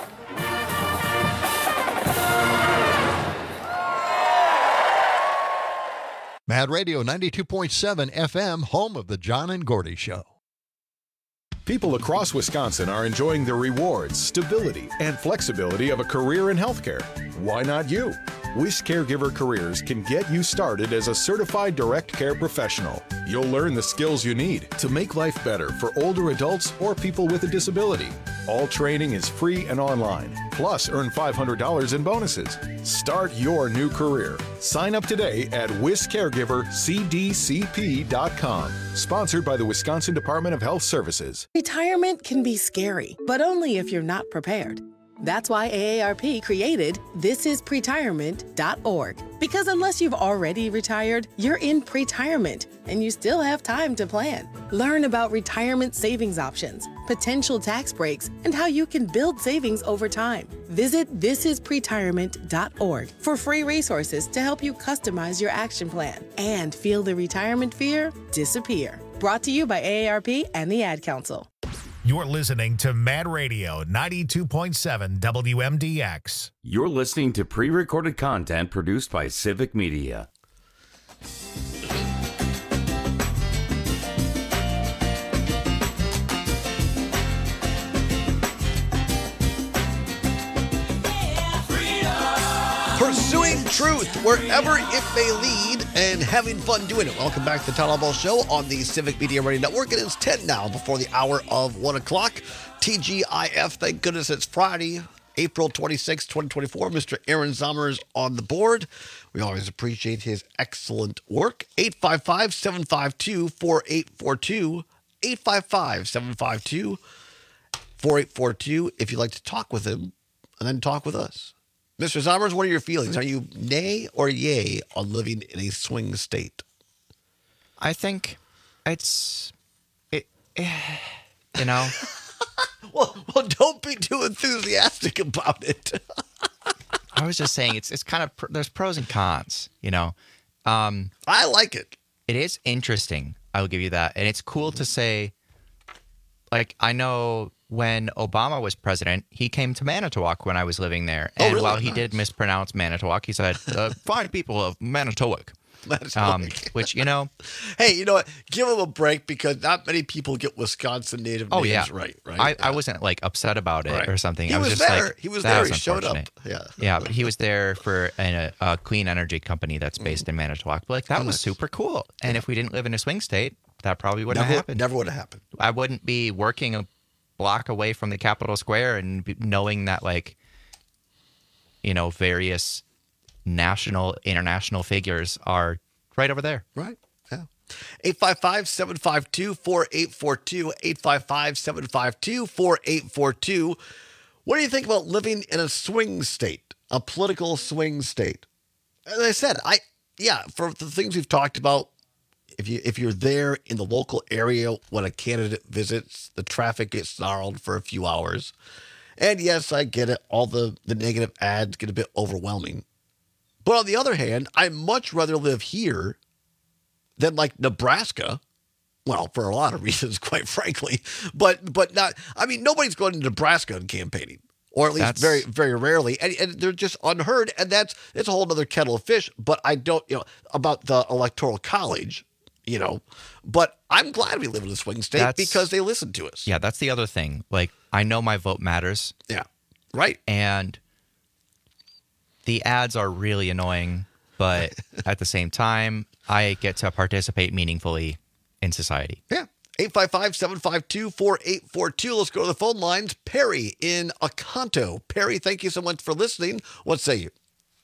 Mad Radio ninety-two point seven F M, home of the John and Gordy Show. People across Wisconsin are enjoying the rewards, stability, and flexibility of a career in healthcare. Why not you? Wish Caregiver Careers can get you started as a certified direct care professional. You'll learn the skills you need to make life better for older adults or people with a disability. All training is free and online. Plus, earn five hundred dollars in bonuses. Start your new career. Sign up today at wish caregiver c d c p dot com. Sponsored by the Wisconsin Department of Health Services. Retirement can be scary, but only if you're not prepared. That's why A A R P created this is pretirement dot org. Because unless you've already retired, you're in pretirement, and you still have time to plan. Learn about retirement savings options, potential tax breaks, and how you can build savings over time. Visit this is pretirement dot org for free resources to help you customize your action plan and feel the retirement fear disappear. Brought to you by A A R P and the Ad Council. You're listening to Mad Radio ninety-two point seven W M D X. You're listening to pre-recorded content produced by Civic Media. Pursuing truth wherever it may lead and having fun doing it. Welcome back to the Town Hall Show on the Civic Media Radio Network. It is ten now before the hour of one o'clock. T G I F, thank goodness it's Friday, April twenty-sixth, twenty twenty-four. Mister Aaron Zommers on the board. We always appreciate his excellent work. eight five five, seven five two, four eight four two. eight five five, seven five two, four eight four two if you'd like to talk with him and then talk with us. Mister Zommers, what are your feelings? Are you nay or yay on living in a swing state? I think it's, it, you know. well, well, don't be too enthusiastic about it. I was just saying it's it's kind of, there's pros and cons, you know. Um, I like it. It is interesting. I will give you that. And it's cool to say, like, I know when Obama was president, he came to Manitowoc when I was living there. And oh, really? While he nice. did mispronounce Manitowoc, he said, uh, fine people of Manitowoc. Um, which, you know. Hey, you know what? Give him a break because not many people get Wisconsin native oh, names yeah. right. right? I, yeah. I wasn't like upset about it right. or something. He I was, was just there. like, he was there. He showed up. Yeah. Yeah, but he was there for an, a, a clean energy company that's based mm. in Manitowoc. But like, that oh, was nice. super cool. And yeah. if we didn't live in a swing state, that probably wouldn't never, have happened. Never would have happened. I wouldn't be working a block away from the Capitol Square and be knowing that, like, you know, various national, international figures are right over there. Right. Yeah. eight five five, seven five two, four eight four two, eight five five, seven five two, four eight four two. What do you think about living in a swing state, a political swing state? As I said, I yeah, for the things we've talked about, if you if you're there in the local area when a candidate visits, the traffic gets snarled for a few hours. And yes, I get it. All the, the negative ads get a bit overwhelming. But on the other hand, I'd much rather live here than like Nebraska. Well, for a lot of reasons, quite frankly. But but not, I mean, nobody's going to Nebraska and campaigning. Or at least that's, very, very rarely. And, and they're just unheard. And that's it's a whole other kettle of fish. But I don't, you know, about the Electoral College, you know. But I'm glad we live in a swing state because they listen to us. Yeah, that's the other thing. Like, I know my vote matters. Yeah, right. And the ads are really annoying. But at the same time, I get to participate meaningfully in society. Yeah. eight five five, seven five two, four eight four two. Let's go to the phone lines. Perry in Oconto. Perry, thank you so much for listening. What say you?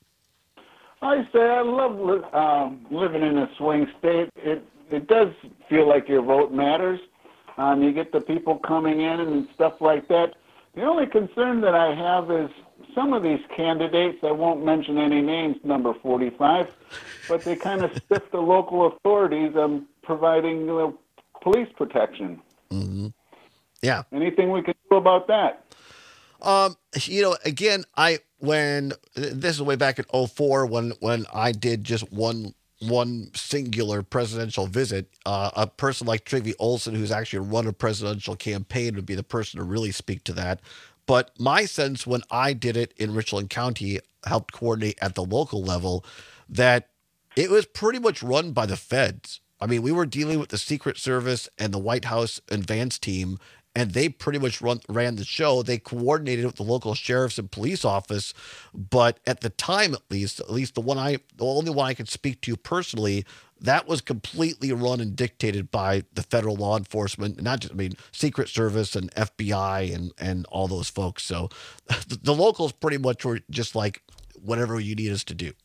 I say I love li- um, living in a swing state. It it does feel like your vote matters. Um, you get the people coming in and stuff like that. The only concern that I have is some of these candidates, I won't mention any names, number forty-five, but they kind of stiff the local authorities on providing, you know, police protection. Mm-hmm. Yeah. Anything we can do about that? Um, you know, again, I when this is way back in oh four when when I did just one one singular presidential visit. Uh, a person like Trygve Olsen, who's actually run a presidential campaign, would be the person to really speak to that. But my sense when I did it in Richland County, helped coordinate at the local level, that it was pretty much run by the feds. I mean, we were dealing with the Secret Service and the White House advance team, and they pretty much run, ran the show. They coordinated with the local sheriff's and police office, but at the time, at least, at least the one I, the only one I could speak to personally, that was completely run and dictated by the federal law enforcement, not just, I mean, Secret Service and F B I and, and all those folks. So the, the locals pretty much were just like, whatever you need us to do.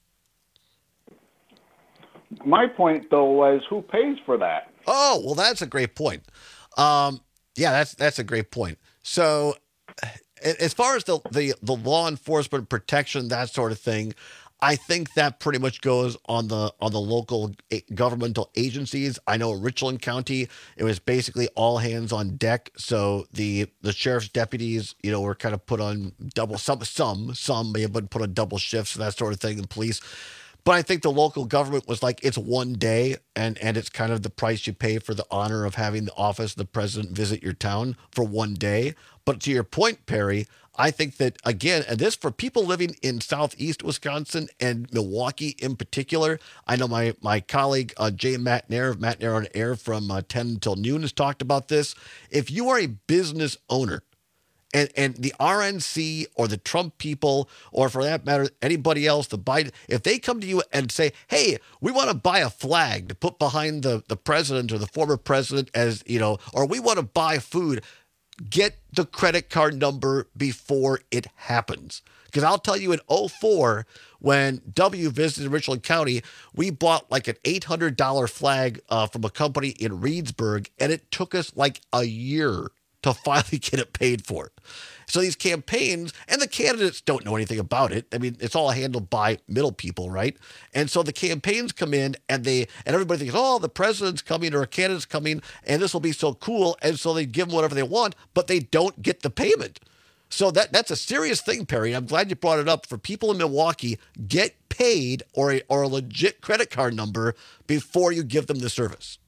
My point, though, was who pays for that? Oh, well, that's a great point. Um, yeah, that's that's a great point. So as far as the, the, the law enforcement protection, that sort of thing, I think that pretty much goes on the on the local governmental agencies. I know in Richland County, it was basically all hands on deck. So the the sheriff's deputies, you know, were kind of put on double, some some some may have been put on double shifts, that sort of thing, and police. But I think the local government was like, it's one day, and, and it's kind of the price you pay for the honor of having the office of the president visit your town for one day. But to your point, Perry, I think that, again, and this for people living in southeast Wisconsin and Milwaukee in particular, I know my my colleague, uh, Jay Matnair of Matnair on Air from uh, ten until noon has talked about this. If you are a business owner, And and the R N C or the Trump people, or for that matter, anybody else, the Biden, if they come to you and say, hey, we want to buy a flag to put behind the, the president or the former president as, you know, or we want to buy food, get the credit card number before it happens. Because I'll tell you in oh four, when W visited Richland County, we bought like an eight hundred dollars flag uh, from a company in Reedsburg, and it took us like a year to finally get it paid for. So these campaigns, and the candidates don't know anything about it. I mean, it's all handled by middle people, right? And so the campaigns come in, and they and everybody thinks, oh, the president's coming or a candidate's coming, and this will be so cool. And so they give them whatever they want, but they don't get the payment. So that that's a serious thing, Perry. I'm glad you brought it up. For people in Milwaukee, get paid or a, or a legit credit card number before you give them the service.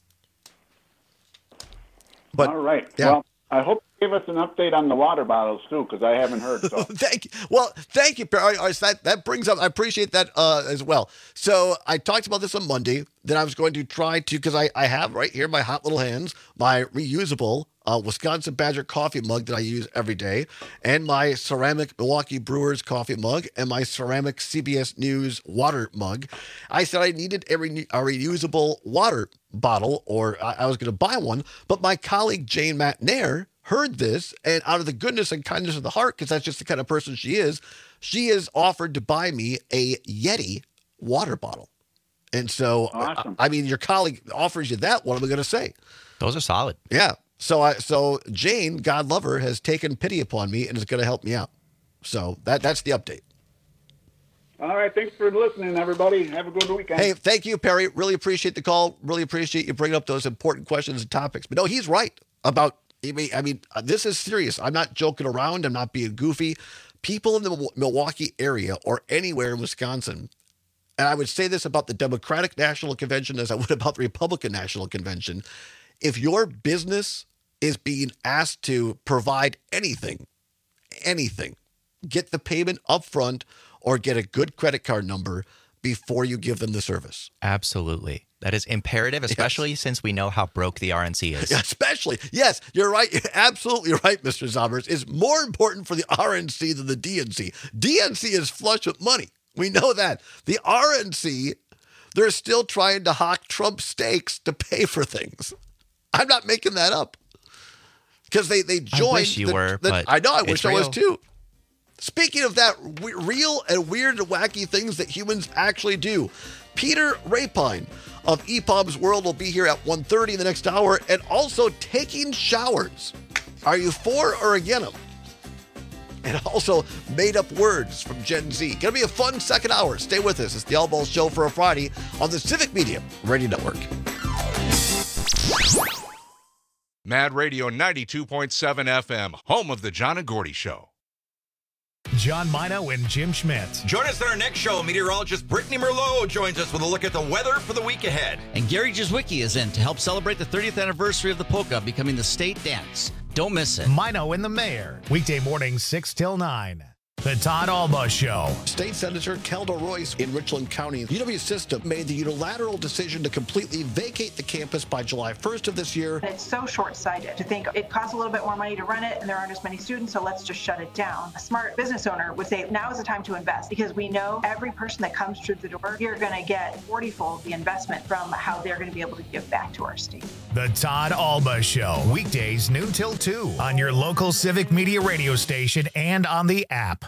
But, all right. Yeah. Well, I hope you give us an update on the water bottles, too, because I haven't heard. So. Thank you. Well, thank you, Perry. That, that brings up, I appreciate that uh, as well. So I talked about this on Monday. Then I was going to try to, because I, I have right here in my hot little hands, my reusable uh, Wisconsin Badger coffee mug that I use every day, and my ceramic Milwaukee Brewers coffee mug, and my ceramic C B S News water mug. I said I needed a, re- a reusable water bottle, or I, I was going to buy one, but my colleague Jane Matnair heard this, and out of the goodness and kindness of the heart, because that's just the kind of person she is, she has offered to buy me a Yeti water bottle. And so, awesome. I, I mean, your colleague offers you that. What am I going to say? Those are solid. Yeah. So I, so Jane, God love her, has taken pity upon me and is going to help me out. So that that's the update. All right. Thanks for listening, everybody. Have a good weekend. Hey, thank you, Perry. Really appreciate the call. Really appreciate you bringing up those important questions and topics. But no, he's right about, I mean, I mean, this is serious. I'm not joking around. I'm not being goofy. People in the Milwaukee area or anywhere in Wisconsin, and I would say this about the Democratic National Convention as I would about the Republican National Convention, if your business is being asked to provide anything, anything, get the payment up front or get a good credit card number before you give them the service. Absolutely. That is imperative, especially yes. since we know how broke the R N C is. Especially. Yes, you're right. You're absolutely right, Mister Zombers. It's more important for the R N C than the D N C. D N C is flush with money. We know that. The R N C, they're still trying to hawk Trump steaks to pay for things. I'm not making that up. Because they, they joined. I wish you the, were, the, but I know, I wish real. I was too. Speaking of that, we, real and weird and wacky things that humans actually do. Peter Rapine of E P O B's World will be here at one thirty in the next hour, and also taking showers. Are you for or against them? And also made-up words from Gen Z. Going to be a fun second hour. Stay with us. It's the All Balls Show for a Friday on the Civic Media Radio Network. Mad Radio ninety-two point seven F M, home of the John and Gordy Show. John Mino and Jim Schmidt. Join us on our next show. Meteorologist Brittany Merlot joins us with a look at the weather for the week ahead. And Gary Jazwicki is in to help celebrate the thirtieth anniversary of the polka becoming the state dance. Don't miss it. Mino and the Mayor. Weekday mornings six till nine. The Todd Alba Show. State Senator Kelda Royce in Richland County. U W System made the unilateral decision to completely vacate the campus by July first of this year. It's so short-sighted to think it costs a little bit more money to run it and there aren't as many students, so let's just shut it down. A smart business owner would say now is the time to invest because we know every person that comes through the door, you're going to get forty-fold the investment from how they're going to be able to give back to our state. The Todd Alba Show. Weekdays noon till two on your local Civic Media radio station and on the app.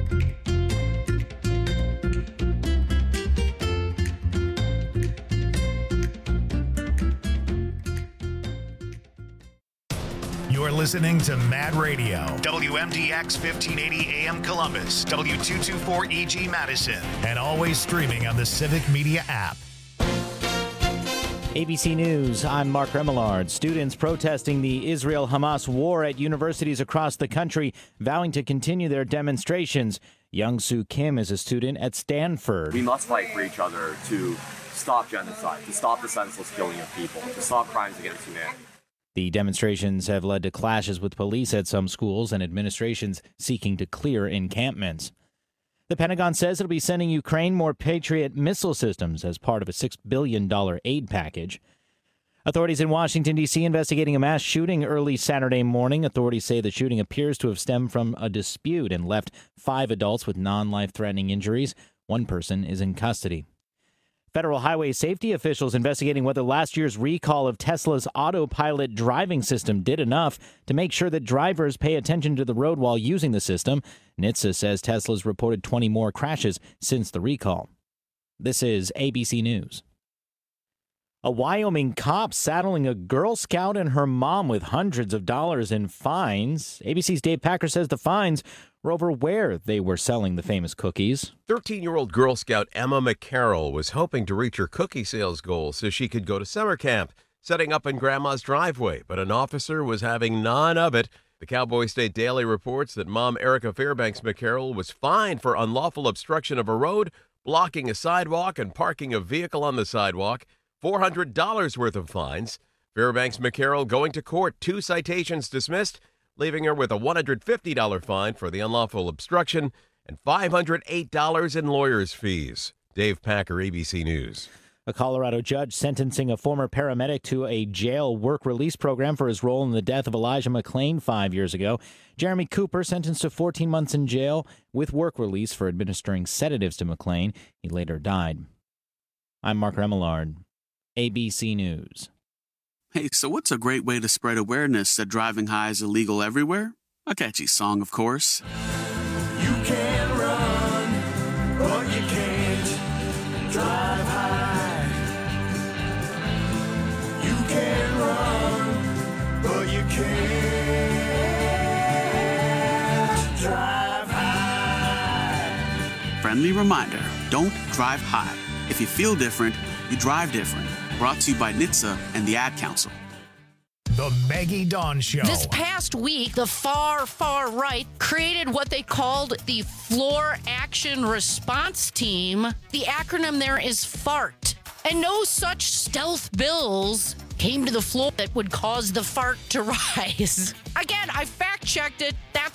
You're listening to Mad Radio, W M D X fifteen eighty A M Columbus, W two twenty-four E G Madison, and always streaming on the Civic Media app. A B C News, I'm Mark Remillard. Students protesting the Israel-Hamas war at universities across the country, vowing to continue their demonstrations. Young Soo Kim is a student at Stanford. We must fight for each other to stop genocide, to stop the senseless killing of people, to stop crimes against humanity. The demonstrations have led to clashes with police at some schools and administrations seeking to clear encampments. The Pentagon says it'll be sending Ukraine more Patriot missile systems as part of a six billion dollars aid package. Authorities in Washington, D C investigating a mass shooting early Saturday morning. Authorities say the shooting appears to have stemmed from a dispute and left five adults with non-life-threatening injuries. One person is in custody. Federal highway safety officials investigating whether last year's recall of Tesla's autopilot driving system did enough to make sure that drivers pay attention to the road while using the system. N H T S A says Tesla's reported twenty more crashes since the recall. This is A B C News. A Wyoming cop saddling a Girl Scout and her mom with hundreds of dollars in fines. A B C's Dave Packer says the fines were over where they were selling the famous cookies. thirteen-year-old Girl Scout Emma McCarroll was hoping to reach her cookie sales goal so she could go to summer camp, setting up in Grandma's driveway, but an officer was having none of it. The Cowboy State Daily reports that Mom Erica Fairbanks McCarroll was fined for unlawful obstruction of a road, blocking a sidewalk, and parking a vehicle on the sidewalk. four hundred dollars worth of fines. Fairbanks McCarroll going to court, two citations dismissed, leaving her with a one hundred fifty dollars fine for the unlawful obstruction and five hundred eight dollars in lawyer's fees. Dave Packer, A B C News. A Colorado judge sentencing a former paramedic to a jail work release program for his role in the death of Elijah McClain five years ago. Jeremy Cooper sentenced to fourteen months in jail with work release for administering sedatives to McClain. He later died. I'm Mark Remillard, A B C News. Hey, so what's a great way to spread awareness that driving high is illegal everywhere? A catchy song, of course. You can run, but you can't drive high. You can run, but you can't drive high. Friendly reminder, don't drive high. If you feel different, you drive different. Brought to you by N H T S A and the Ad Council. The Maggie Dawn Show. This past week, the far, far right created what they called the Floor Action Response Team. The acronym there is FART. And no such stealth bills came to the floor that would cause the fart to rise. Again, I fact-checked it. That's